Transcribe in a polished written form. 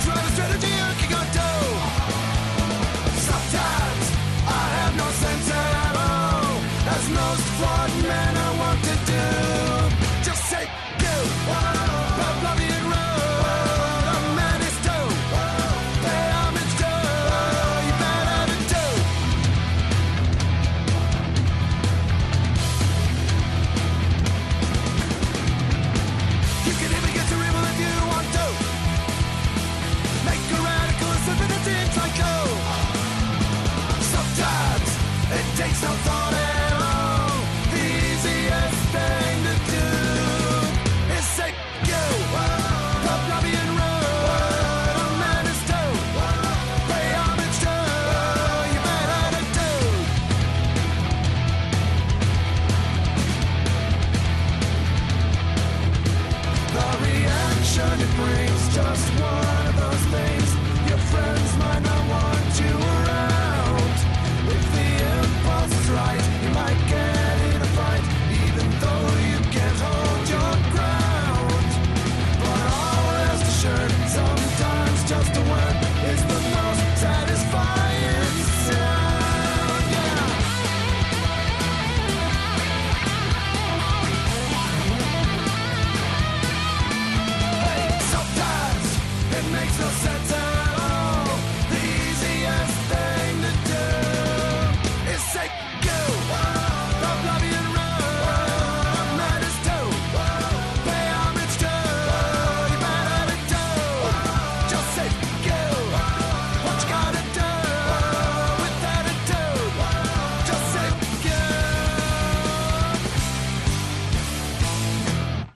right a strategy you can go do. Sometimes I have no sense at all, as most flawed men are wont to do. Just say you, Pavlovian road, a man is due. Pay homage to, you better to do. You can even get to evil if you want to. Make a radical assessment of things like you. Sometimes it takes no thought at all. The easiest thing to do is say you, Pavlovian road, a man is due. Pay homage to, you better to do. The reaction it brings just one.